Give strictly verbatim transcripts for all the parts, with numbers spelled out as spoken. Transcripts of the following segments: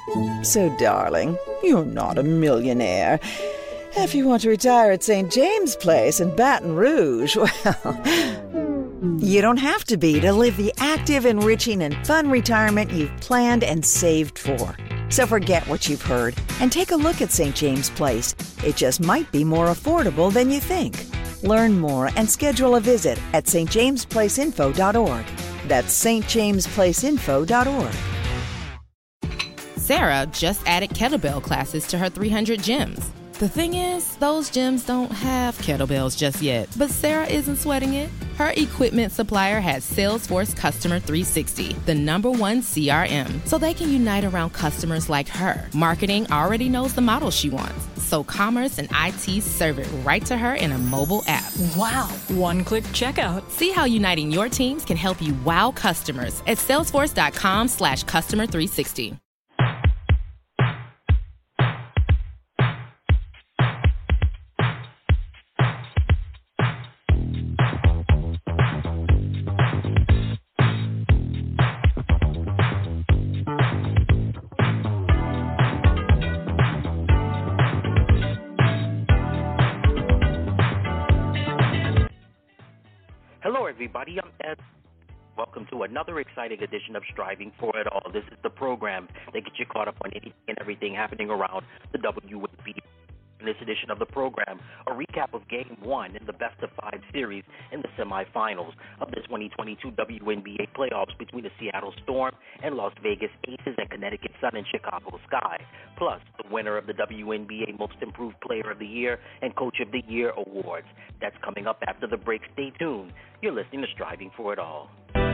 So, darling, you're not a millionaire. If you want to retire at Saint James Place in Baton Rouge, well, you don't have to be to live the active, enriching, and fun retirement you've planned and saved for. So forget what you've heard and take a look at Saint James Place. It just might be more affordable than you think. Learn more and schedule a visit at s t james place info dot org. That's s t james place info dot org. Sarah just added kettlebell classes to her three hundred gyms. The thing is, those gyms don't have kettlebells just yet, but Sarah isn't sweating it. Her equipment supplier has Salesforce Customer three sixty, the number one C R M, so they can unite around customers like her. Marketing already knows the model she wants, so commerce and I T serve it right to her in a mobile app. Wow, one-click checkout. See how uniting your teams can help you wow customers at salesforce.com slash customer 360. Hello, everybody. I'm Ed. Welcome to another exciting edition of Striving for It All. This is the program that gets you caught up on anything and everything happening around the W N B A. In this edition of the program, a recap of Game one in the Best of Five series in the semifinals of the twenty twenty-two W N B A playoffs between the Seattle Storm and Las Vegas Aces and Connecticut Sun and Chicago Sky, plus the winner of the W N B A Most Improved Player of the Year and Coach of the Year awards. That's coming up after the break. Stay tuned. You're listening to Striving for It All.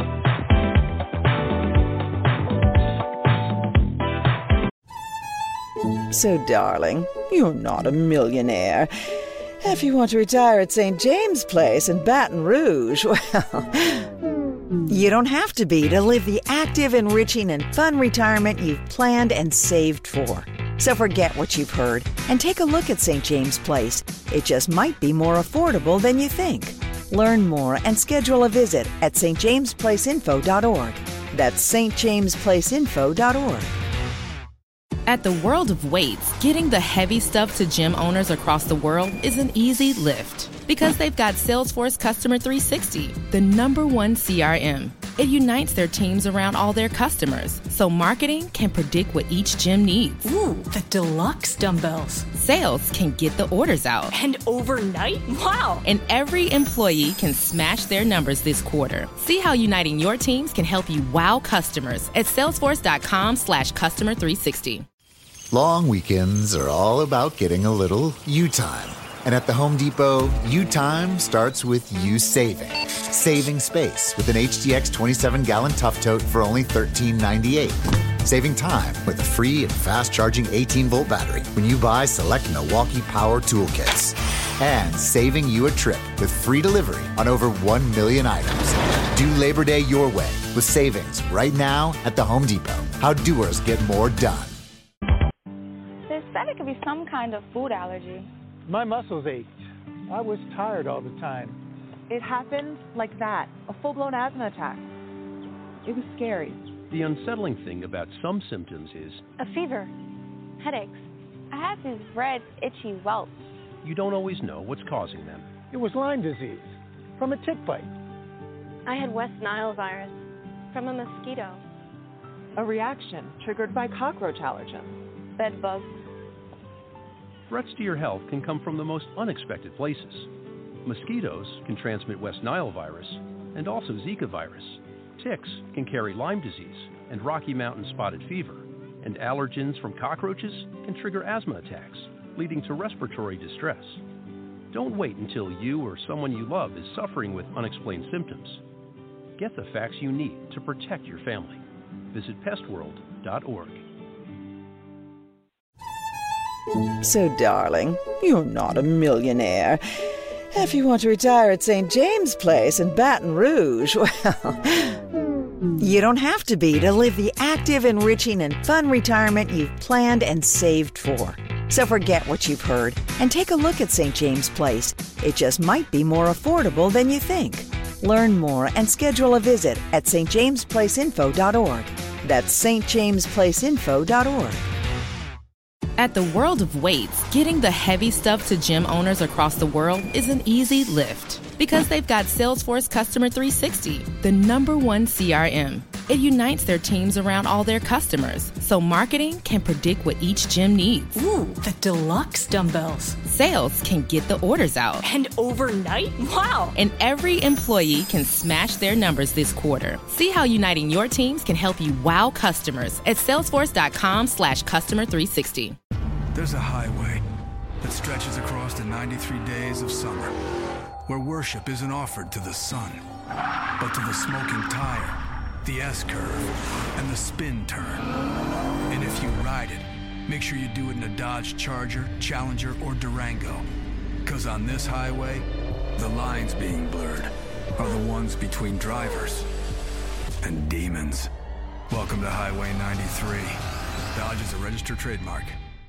So, darling, you're not a millionaire. If you want to retire at Saint James Place in Baton Rouge, well, you don't have to be to live the active, enriching, and fun retirement you've planned and saved for. So forget what you've heard and take a look at Saint James Place. It just might be more affordable than you think. Learn more and schedule a visit at s t james place info dot org. That's s t james place info dot org. At the World of Weights, getting the heavy stuff to gym owners across the world is an easy lift because they've got Salesforce Customer three sixty, the number one C R M. It unites their teams around all their customers, so marketing can predict what each gym needs. Ooh, the deluxe dumbbells. Sales can get the orders out. And overnight? Wow! And every employee can smash their numbers this quarter. See how uniting your teams can help you wow customers at salesforce.com slash customer 360. Long weekends are all about getting a little you time. And at the Home Depot, you time starts with you saving. Saving space with an H D X twenty-seven gallon Tough Tote for only thirteen ninety-eight. Saving time with a free and fast-charging eighteen volt battery when you buy select Milwaukee Power Toolkits. And saving you a trip with free delivery on over one million items. Do Labor Day your way with savings right now at the Home Depot. How doers get more done. They said it could be some kind of food allergy. My muscles ached. I was tired all the time. It happened like that, a full-blown asthma attack. It was scary. The unsettling thing about some symptoms is a fever, headaches. I have these red, itchy welts. You don't always know what's causing them. It was Lyme disease from a tick bite. I had West Nile virus from a mosquito. A reaction triggered by cockroach allergen. Bed bugs. Threats to your health can come from the most unexpected places. Mosquitoes can transmit West Nile virus and also Zika virus. Ticks can carry Lyme disease and Rocky Mountain spotted fever. And allergens from cockroaches can trigger asthma attacks, leading to respiratory distress. Don't wait until you or someone you love is suffering with unexplained symptoms. Get the facts you need to protect your family. Visit pest world dot org. So, darling, you're not a millionaire. If you want to retire at Saint James Place in Baton Rouge, well, you don't have to be to live the active, enriching, and fun retirement you've planned and saved for. So forget what you've heard and take a look at Saint James Place. It just might be more affordable than you think. Learn more and schedule a visit at s t james place info dot org. That's st james place info dot org. At the World of Weights, getting the heavy stuff to gym owners across the world is an easy lift because they've got Salesforce Customer three sixty, the number one C R M. It unites their teams around all their customers, so marketing can predict what each gym needs. Ooh, the deluxe dumbbells. Sales can get the orders out. And overnight? Wow. And every employee can smash their numbers this quarter. See how uniting your teams can help you wow customers at salesforce.com slash customer 360. There's a highway that stretches across the ninety-three days of summer, where worship isn't offered to the sun, but to the smoking tire, the S-curve, and the spin turn. And if you ride it, make sure you do it in a Dodge Charger, Challenger, or Durango. Because on this highway, the lines being blurred are the ones between drivers and demons. Welcome to Highway ninety-three. Dodge is a registered trademark.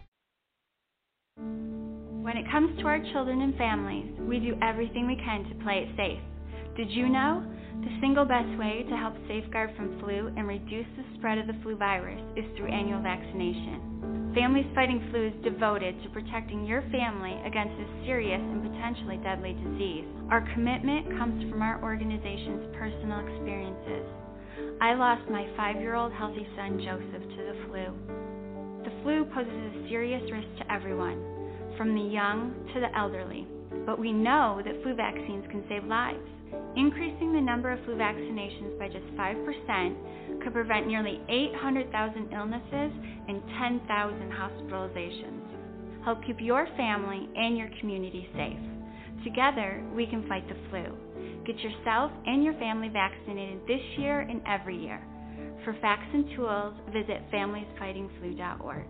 When it comes to our children and families, we do everything we can to play it safe. Did you know? The single best way to help safeguard from flu and reduce the spread of the flu virus is through annual vaccination. Families Fighting Flu is devoted to protecting your family against this serious and potentially deadly disease. Our commitment comes from our organization's personal experiences. I lost my five-year-old healthy son Joseph to the flu. The flu poses a serious risk to everyone, from the young to the elderly, but we know that flu vaccines can save lives. Increasing the number of flu vaccinations by just five percent could prevent nearly eight hundred thousand illnesses and ten thousand hospitalizations. Help keep your family and your community safe. Together, we can fight the flu. Get yourself and your family vaccinated this year and every year. For facts and tools, visit families fighting flu dot org.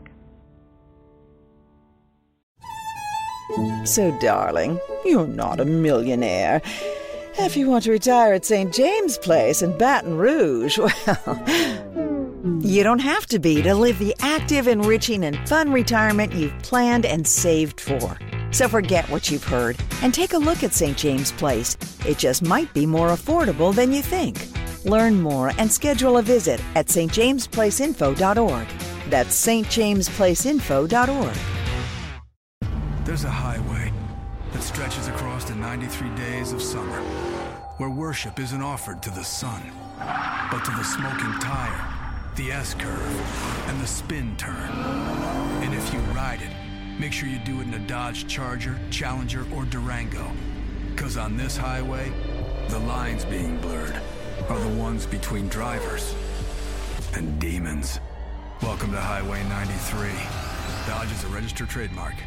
So, darling, you're not a millionaire. If you want to retire at Saint James Place in Baton Rouge, well, you don't have to be to live the active, enriching, and fun retirement you've planned and saved for. So forget what you've heard and take a look at Saint James Place. It just might be more affordable than you think. Learn more and schedule a visit at st james place info dot org. That's st james place info dot org. There's a highway that stretches across the ninety-three days of summer, where worship isn't offered to the sun, but to the smoking tire, the S-curve, and the spin turn. And if you ride it, make sure you do it in a Dodge Charger, Challenger, or Durango. Because on this highway, the lines being blurred are the ones between drivers and demons. Welcome to Highway ninety-three. Dodge is a registered trademark.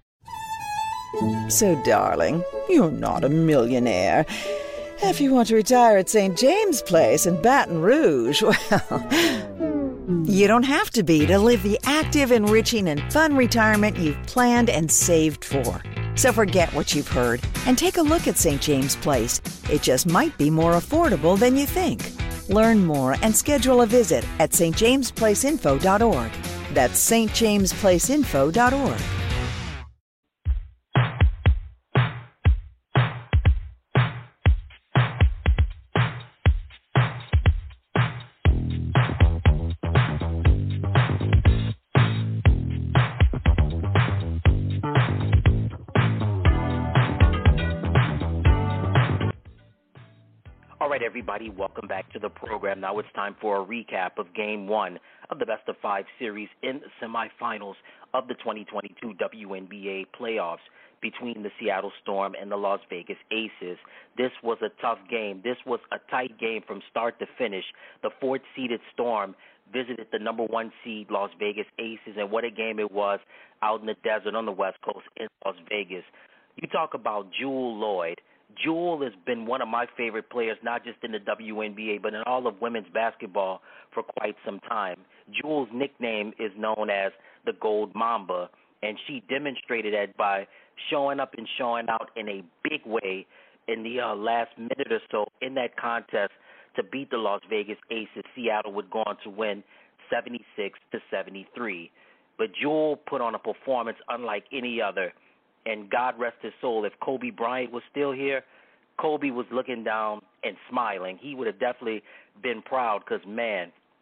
So, darling, you're not a millionaire. If you want to retire at Saint James Place in Baton Rouge, well, you don't have to be to live the active, enriching, and fun retirement you've planned and saved for. So forget what you've heard and take a look at Saint James Place. It just might be more affordable than you think. Learn more and schedule a visit at st james place info dot org. That's st james place info dot org. Everybody, welcome back to the program. Now it's time for a recap of Game one of the Best of Five series in the semifinals of the twenty twenty-two W N B A playoffs between the Seattle Storm and the Las Vegas Aces. This was a tough game. This was a tight game from start to finish. The fourth-seeded Storm visited the number one seed Las Vegas Aces, and what a game it was out in the desert on the West Coast in Las Vegas. You talk about Jewell Loyd. Jewell has been one of my favorite players, not just in the W N B A, but in all of women's basketball for quite some time. Jewell's nickname is known as the Gold Mamba, and she demonstrated that by showing up and showing out in a big way in the uh, last minute or so in that contest to beat the Las Vegas Aces. Seattle would go on to win seventy-six to seventy-three. But Jewell put on a performance unlike any other. And God rest his soul, if Kobe Bryant was still here, Kobe was looking down and smiling. He would have definitely been proud because, man,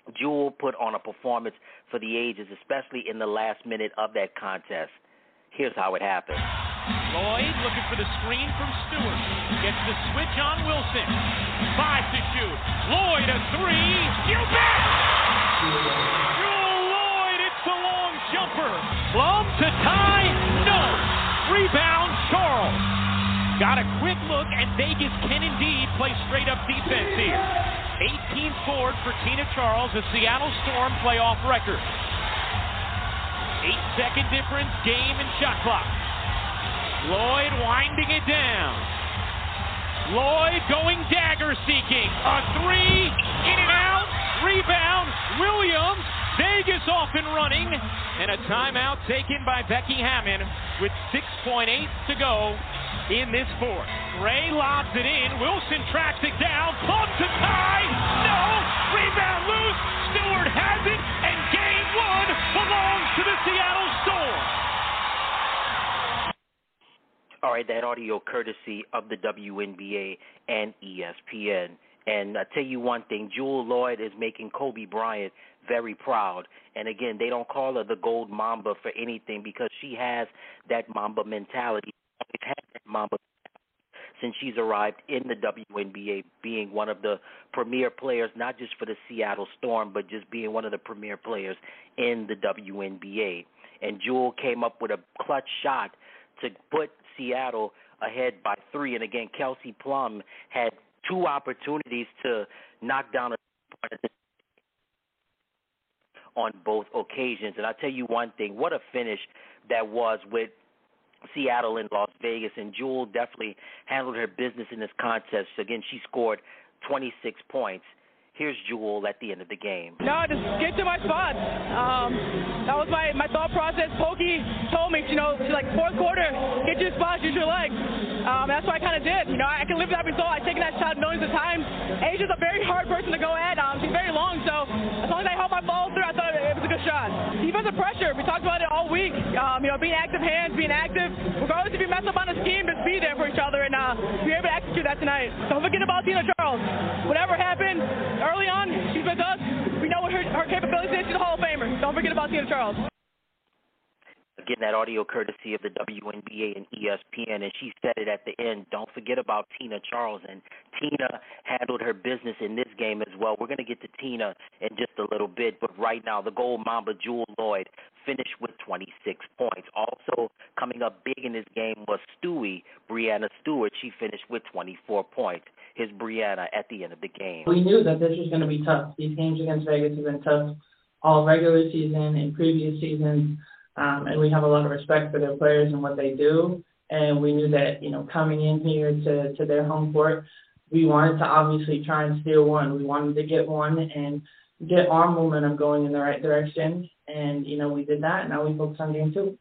Jewel put on a performance for the ages, especially in the last minute of that contest. Here's how it happened. Lloyd looking for the screen from Stewart. Gets the switch on Wilson. Five to shoot. Lloyd a three. You bet! Jewel Lloyd, it's the long jumper. Plum to tie. No. Rebound Charles. Got a quick look, and Vegas can indeed play straight-up defense here. eighteen scored for Tina Charles, a Seattle Storm playoff record. Eight-second difference, game and shot clock. Lloyd winding it down. Lloyd going dagger-seeking. A three, in and out, rebound, Williams. Vegas off and running, and a timeout taken by Becky Hammond with six point eight to go in this fourth. Ray lobs it in. Wilson tracks it down. Plum to tie. No. Rebound loose. Stewart has it, and game one belongs to the Seattle Storm. All right, that audio courtesy of the W N B A and E S P N. And I tell you one thing, Jewel Lloyd is making Kobe Bryant very proud. And again, they don't call her the Gold Mamba for anything because she has that Mamba mentality. She's had that Mamba since she's arrived in the W N B A, being one of the premier players, not just for the Seattle Storm, but just being one of the premier players in the W N B A. And Jewel came up with a clutch shot to put Seattle ahead by three. And again, Kelsey Plum had two opportunities to knock down a on both occasions. And I'll tell you one thing, what a finish that was with Seattle and Las Vegas. And Jewel definitely handled her business in this contest. Again, she scored twenty-six points. Here's Jewel at the end of the game. No, just get to my spot. Um, that was my, my thought process. Pokey told me, you know, she's like, fourth quarter, get your spot, use your legs. Um, that's what I kind of did. You know, I can live with that result. I've taken that shot millions of times. Asia's a very hard person to go at. Um, she's very long, so as long as I held my ball through, I thought it was a good shot. Defensive pressure, we talked about it all week. Um, you know, being active hands, being active. Regardless if you mess up on a scheme, just be there for each other, and uh, be able to execute that tonight. Don't forget about Tina Charles. Whatever happened early on, she's with us. We know what her, her capabilities is. She's a Hall of Famer. Don't forget about Tina Charles. Again, that audio courtesy of the W N B A and E S P N, and she said it at the end, don't forget about Tina Charles. And Tina handled her business in this game as well. We're going to get to Tina in just a little bit, but right now the Gold Mamba, Jewel Lloyd, finished with twenty-six points. Also coming up big in this game was Stewie, Brianna Stewart. She finished with twenty-four points. Here's Brianna at the end of the game. We knew that this was going to be tough. These games against Vegas have been tough all regular season and previous seasons. Um, and we have a lot of respect for their players and what they do. And we knew that, you know, coming in here to, to their home court, we wanted to obviously try and steal one. We wanted to get one and get our momentum going in the right direction. And, you know, we did that. And now we focus on game two.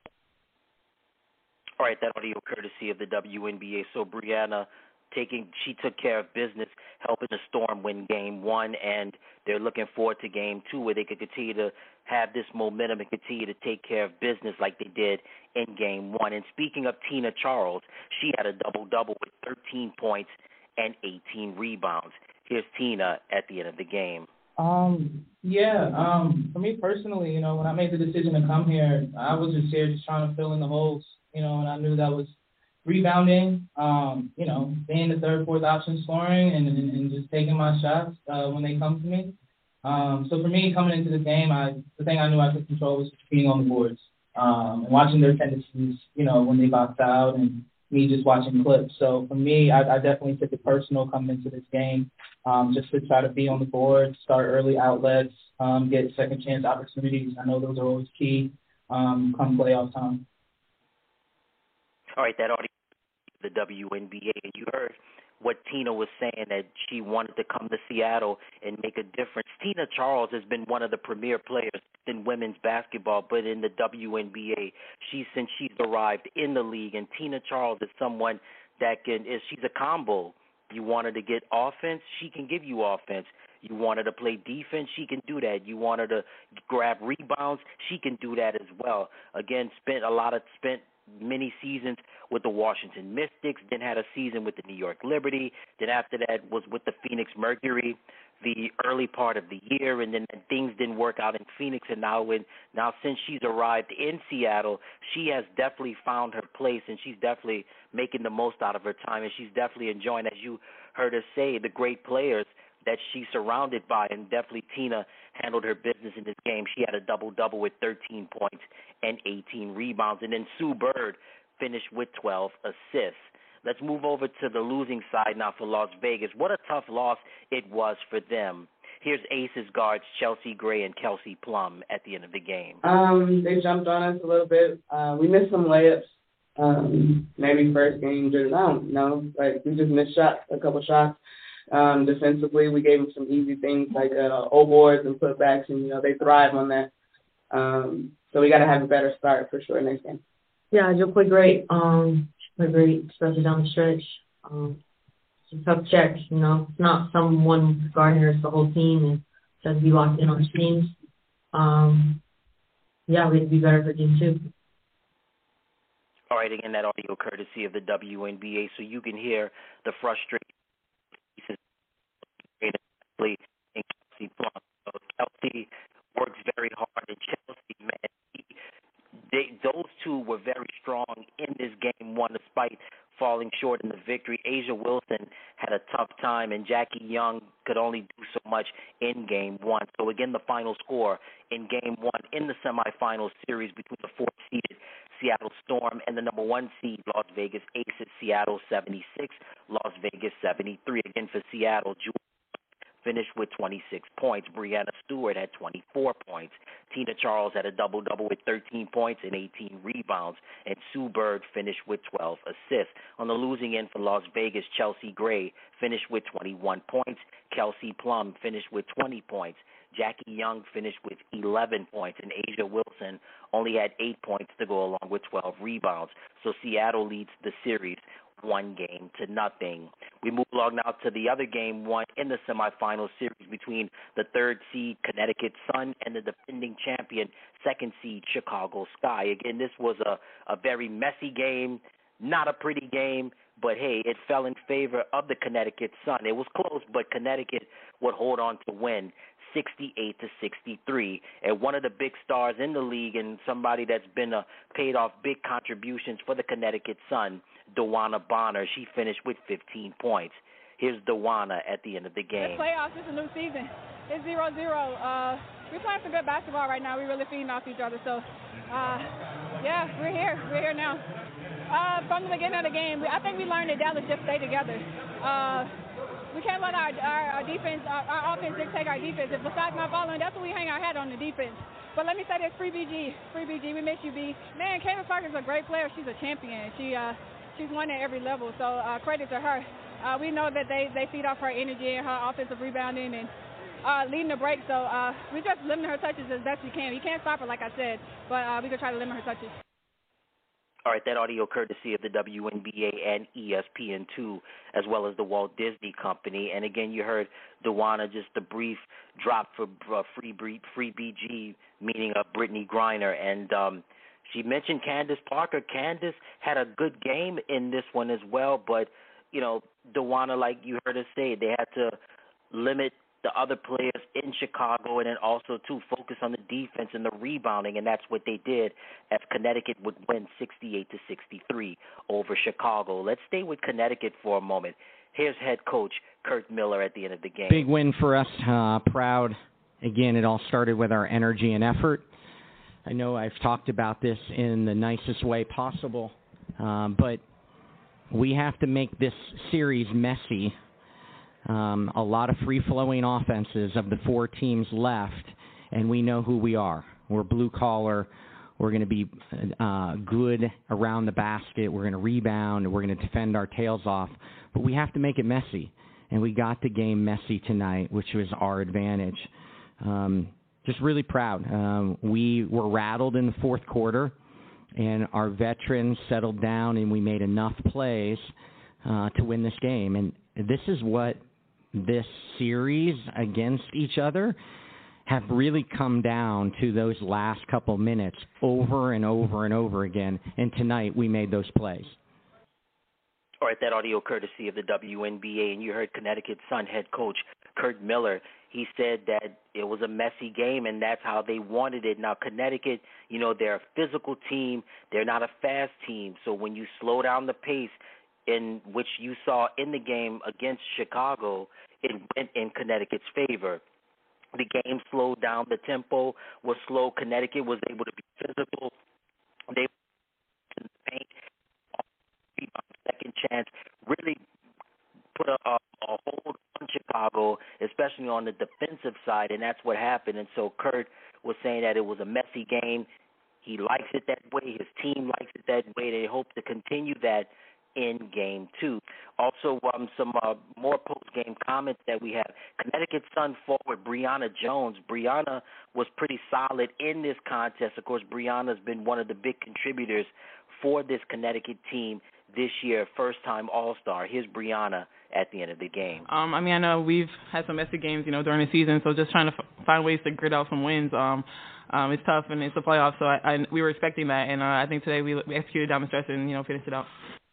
All right, that audio courtesy of the W N B A. So, Brianna, taking, she took care of business, helping the Storm win game one, and they're looking forward to game two where they could continue to have this momentum and continue to take care of business like they did in game one. And speaking of Tina Charles, she had a double-double with thirteen points and eighteen rebounds. Here's Tina at the end of the game. Um, yeah, um, for me personally, you know, when I made the decision to come here, I was just here just trying to fill in the holes, you know, and I knew that was rebounding, um, you know, being the third, fourth option scoring and, and, and just taking my shots uh, when they come to me. Um, so for me, coming into the game, I the thing I knew I could control was just being on the boards um, and watching their tendencies, you know, when they box out and me just watching clips. So for me, I, I definitely took it personal coming into this game um, just to try to be on the board, start early outlets, um, get second chance opportunities. I know those are always key um, come playoff time. All right, that audio, the W N B A, and you heard what Tina was saying, that she wanted to come to Seattle and make a difference. Tina Charles has been one of the premier players in women's basketball, but in the W N B A, she since she's arrived in the league, and Tina Charles is someone that can, is she's a combo. You want her to get offense, she can give you offense. You want her to play defense, she can do that. You want her to grab rebounds, she can do that as well. Again, spent a lot of, spent many seasons with the Washington Mystics, then had a season with the New York Liberty, then after that was with the Phoenix Mercury. the early part of the year, and then things didn't work out in Phoenix, and now when now since she's arrived in Seattle, she has definitely found her place, and she's definitely making the most out of her time, and she's definitely enjoying, as you heard her say, the great players that she's surrounded by, and definitely Tina handled her business in this game. She had a double-double with thirteen points and eighteen rebounds, and then Sue Bird finished with twelve assists. Let's move over to the losing side now for Las Vegas. What a tough loss it was for them. Here's Aces guards Chelsea Gray and Kelsey Plum at the end of the game. Um, they jumped on us a little bit. Uh, we missed some layups. Um, maybe first game, just, I don't know. Like, we just missed shots, a couple shots. Um, defensively, we gave them some easy things like uh, O-boards and putbacks, and, you know, they thrive on that. Um, so we got to have a better start for sure next game. Yeah, Jill played great. Um, she played great, especially down the stretch. Um, it's a tough check, you know. It's not someone guarding her, it's the whole team, and she has to be locked in on teams. Um, yeah, we have to be better for game two. All right, again, that audio courtesy of the W N B A, so you can hear the frustration in Kelsey Plum. So Kelsey works very hard, and Chelsea, man, he, they, those two were very strong in this game one, despite falling short in the victory. Asia Wilson had a tough time, and Jackie Young could only do so much in game one. So again, the final score in game one in the semifinal series between the fourth-seeded Seattle Storm and the number one seed Las Vegas Aces. Seattle seventy-six, Las Vegas seventy-three. Again for Seattle, Julie finished with twenty-six points. Brianna Stewart had twenty-four points. Tina Charles had a double-double with thirteen points and eighteen rebounds. And Sue Bird finished with twelve assists. On the losing end for Las Vegas, Chelsea Gray finished with twenty-one points. Kelsey Plum finished with twenty points. Jackie Young finished with eleven points. And Asia Wilson only had eight points to go along with twelve rebounds. So Seattle leads the series one game to nothing. We move along now to the other game one in the semifinal series between the third seed Connecticut Sun and the defending champion second seed Chicago Sky. Again, this was a, a very messy game, not a pretty game, but hey, it fell in favor of the Connecticut Sun. It was close, but Connecticut would hold on to win sixty-eight to sixty-three. And one of the big stars in the league and somebody that's been a paid off big contributions for the Connecticut Sun, DeWanna Bonner, she finished with fifteen points. Here's DeWanna at the end of the game. It's playoffs. It's a new season. It's zero zero. Uh, we're playing some good basketball right now. We're really feeding off each other. So, uh, yeah, we're here. We're here now. Uh, from the beginning of the game, we, I think we learned that Dallas just stay together. Uh, we can't let our, our, our defense, our, our offense dictate our defense. If besides not following, that's what we hang our hat on, the defense. But let me say this, Free B G. Free B G, we miss you, B. Man, Caitlin Parker's a great player. She's a champion. She uh, She's won at every level, so uh, credit to her. Uh, we know that they, they feed off her energy and her offensive rebounding and uh, leading the break, so uh, we're just limiting her touches as best we can. You can't stop her, like I said, but uh, we can try to limit her touches. All right, that audio courtesy of the W N B A and E S P N two, as well as the Walt Disney Company. And again, you heard DeWanna, just a brief drop for uh, Free, Free B G, meaning of Brittany Griner. And um, she mentioned Candace Parker. Candace had a good game in this one as well, but, you know, DeWanna, like you heard her say, they had to limit the other players in Chicago and then also, to focus on the defense and the rebounding, and that's what they did as Connecticut would win sixty-eight to sixty-three over Chicago. Let's stay with Connecticut for a moment. Here's head coach Curt Miller at the end of the game. Big win for us. Uh, proud. Again, it all started with our energy and effort. I know I've talked about this in the nicest way possible, um, but we have to make this series messy. Um, a lot of free-flowing offenses of the four teams left, and we know who we are. We're blue-collar. We're going to be uh, good around the basket. We're going to rebound. We're going to defend our tails off. But we have to make it messy, and we got the game messy tonight, which was our advantage. Um, just really proud. Um, we were rattled in the fourth quarter, and our veterans settled down, and we made enough plays uh, to win this game. And this is what this series against each other have really come down to, those last couple minutes over and over and over again. And tonight we made those plays. All right, that audio courtesy of the W N B A, and you heard Connecticut Sun head coach Curt Miller. he said that it was a messy game, and that's how they wanted it. Now, Connecticut, you know, they're a physical team. They're not a fast team. So when you slow down the pace, in which you saw in the game against Chicago, it went in Connecticut's favor. The game slowed down. The tempo was slow. Connecticut was able to be physical. They in the paint, second chance, really put a, a, a hold on Chicago, especially on the defensive side, and that's what happened. And so Kurt was saying that it was a messy game. He likes it that way. His team likes it that way. They hope to continue that in game two. Also, um, some uh, more post-game comments that we have. Connecticut Sun forward Brianna Jones. Brianna was pretty solid in this contest. Of course, Brianna's been one of the big contributors for this Connecticut team this year, first-time All-Star. Here's Brianna at the end of the game. Um, I mean, I know we've had some messy games, you know, during the season, so just trying to f- find ways to grit out some wins. Um, um, it's tough, and it's a playoff, so I, I, we were expecting that, and uh, I think today we, we executed down the stretch and, you know, finished it out.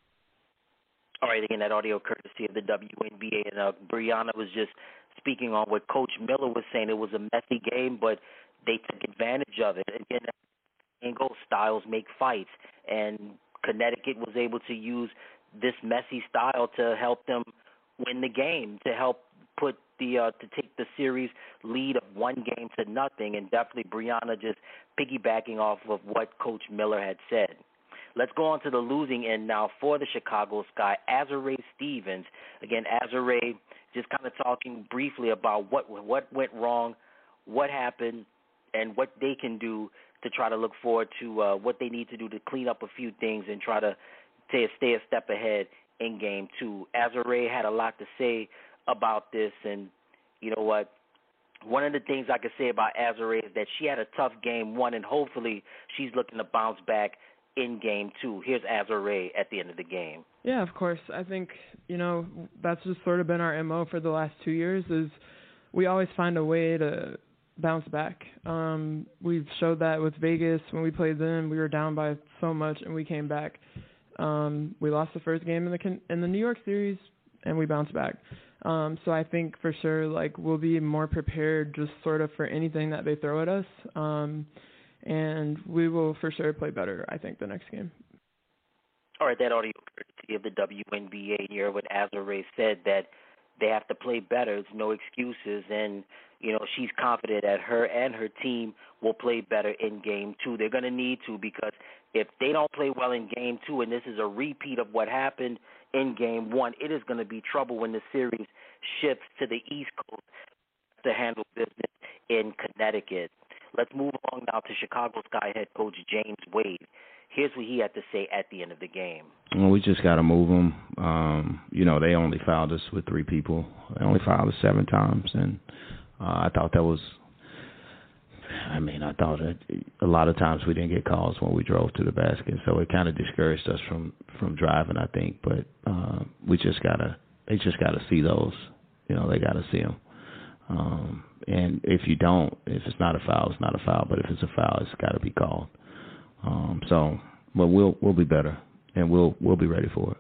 All right, again, that audio courtesy of the W N B A, and uh, Brianna was just speaking on what Coach Miller was saying. It was a messy game, but they took advantage of it. Again, and goal styles make fights, and Connecticut was able to use this messy style to help them win the game, to help put the uh, to take the series lead of one game to nothing, and definitely Brianna just piggybacking off of what Coach Miller had said. Let's go on to the losing end now for the Chicago Sky. Azurá Stevens. Again, Azurá just kind of talking briefly about what what went wrong, what happened, and what they can do to try to look forward to uh, what they need to do to clean up a few things and try to, to stay a step ahead in game two. Azurá had a lot to say about this, and you know what? One of the things I could say about Azurá is that she had a tough game one, and hopefully she's looking to bounce back in game two. Here's Azurá at the end of the game. Yeah, of course. I think, you know, that's just sort of been our M O for the last two years is we always find a way to bounce back. Um, we've showed that with Vegas. When we played them, we were down by so much, and we came back. Um, we lost the first game in the in the New York series, and we bounced back. Um, so I think for sure, like, we'll be more prepared just sort of for anything that they throw at us. Um And we will for sure play better, I think, the next game. All right, that audio courtesy of the W N B A. You heard what Azurá said, that they have to play better. It's no excuses. And, you know, she's confident that her and her team will play better in game two. They're going to need to, because if they don't play well in game two, and this is a repeat of what happened in game one, it is going to be trouble when the series shifts to the East Coast to handle business in Connecticut. Let's move along now to Chicago Sky head coach James Wade. Here's what he had to say at the end of the game. Well, we just got to move them. Um, you know, they only fouled us with three people. They only fouled us seven times, and uh, I thought that was – I mean, I thought that a lot of times we didn't get calls when we drove to the basket, so it kind of discouraged us from, from driving, I think. But uh, we just got to – they just got to see those. You know, they got to see them. Um, and if you don't, if it's not a foul, it's not a foul. But if it's a foul, it's got to be called. Um, so, but we'll we'll be better, and we'll we'll be ready for it.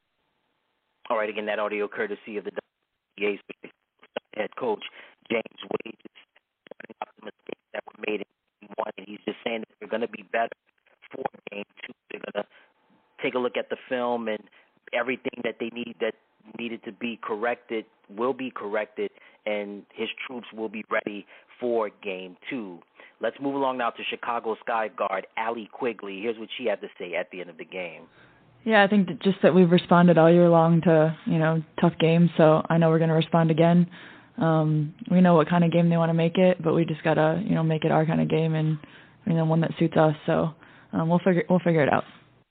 All right, again, that audio courtesy of the W N B A head coach James Wade, just pointing out the mistakes that were made in game one, and he's just saying that they're going to be better for game two. They're going to take a look at the film, and everything that they need that needed to be corrected will be corrected, and his troops will be ready for game two. Let's move along now to Chicago Sky guard Allie Quigley. Here's what she had to say at the end of the game. Yeah, I think that just that we've responded all year long to, you know, tough games, so I know we're going to respond again. Um, we know what kind of game they want to make it, but we just got to, you know, make it our kind of game and, you know, one that suits us. So um, we'll figure we'll figure it out.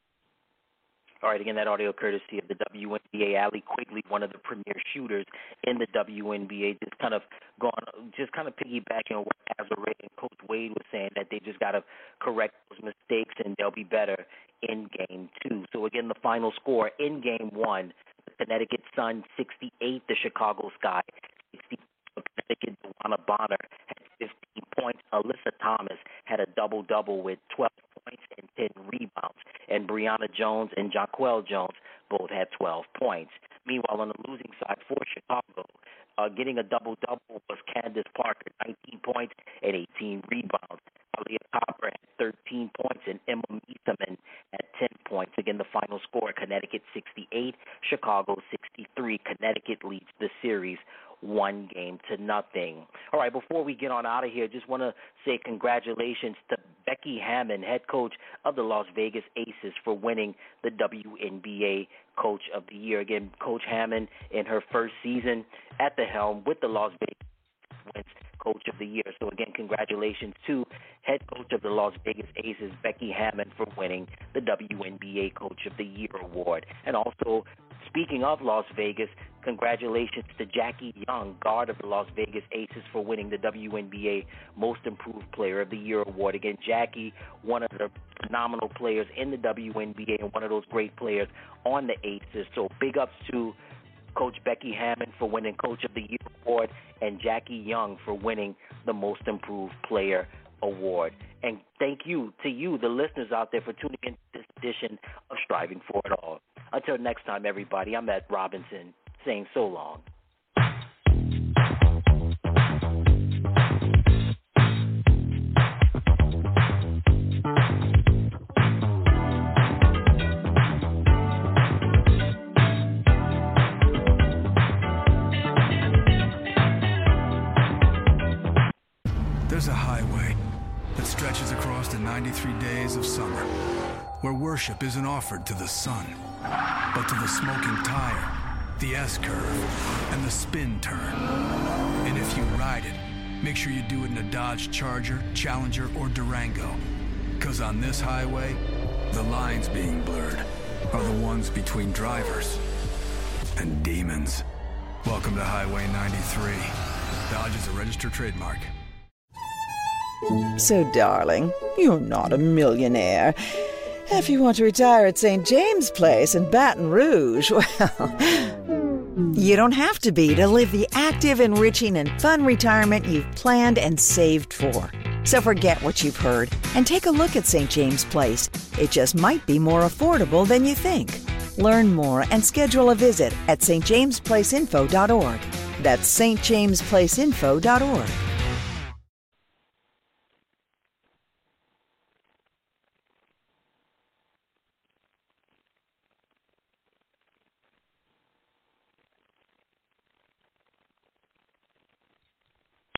All right, again, that audio courtesy of the W N B A. Allie Quigley, one of the premier shooters in the W N B A, just kind of gone, just kind of piggybacking on what Azurá and Coach Wade was saying, that they just got to correct those mistakes and they'll be better in game two. So again, the final score in game one: the Connecticut Sun sixty-eight, the Chicago Sky sixty. Connecticut Dewana Bonner had fifteen points. Alyssa Thomas had a double-double with twelve points and ten rebounds. And Brianna Jones and Jonquel Jones both had twelve points. Meanwhile, on the losing side for Chicago, Uh, getting a double-double was Candace Parker, nineteen points and eighteen rebounds. Talia Copper had thirteen points and Emma Mieseman had ten points. Again, the final score, Connecticut sixty-eight, Chicago sixty-three. Connecticut leads the series one game to nothing. All right, before we get on out of here, just want to say congratulations to Becky Hammon, head coach of the Las Vegas Aces, for winning the W N B A Coach of the Year. Again, Coach Hammon, in her first season at the helm with the Las Vegas, wins Coach of the Year. So again, congratulations to head coach of the Las Vegas Aces, Becky Hammon, for winning the W N B A Coach of the Year award. And also, speaking of Las Vegas, congratulations to Jackie Young, guard of the Las Vegas Aces, for winning the W N B A Most Improved Player of the Year award. Again, Jackie, one of the phenomenal players in the W N B A and one of those great players on the Aces. So big ups to Coach Becky Hammon for winning Coach of the Year award, and Jackie Young for winning the Most Improved Player award. And thank you to you, the listeners out there, for tuning in to this edition of Striving for It All. Until next time, everybody, I'm Ed Robinson, saying so long. There's a highway that stretches across the ninety-three days of summer, where worship isn't offered to the sun, but to the smoking tire, the S-curve, and the spin turn. And if you ride it, make sure you do it in a Dodge Charger, Challenger, or Durango. Because on this highway, the lines being blurred are the ones between drivers and demons. Welcome to Highway ninety-three. Dodge is a registered trademark. So, darling, you're not a millionaire. If you want to retire at Saint James Place in Baton Rouge, well, you don't have to be to live the active, enriching, and fun retirement you've planned and saved for. So forget what you've heard and take a look at Saint James Place. It just might be more affordable than you think. Learn more and schedule a visit at s t james place info dot org. That's s t james place info dot org.